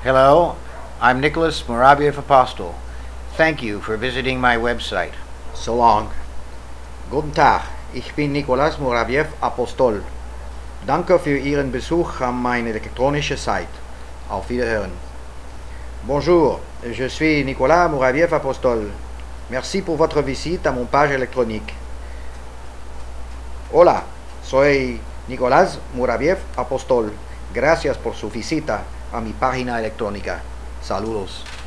Hello, I'm Nicholas Muraviev Apostel. Thank you for visiting my website. So long. Guten Tag, ich bin Nicolas Muraviev Apostol. Danke für Ihren Besuch an meine elektronische Seite. Auf Wiederhören. Bonjour, je suis Nicolas Muraviev Apostol. Merci pour votre visite à mon page électronique. Hola, soy Nicolás Muraviev Apostol. Gracias por su visita a mi página electrónica. Saludos.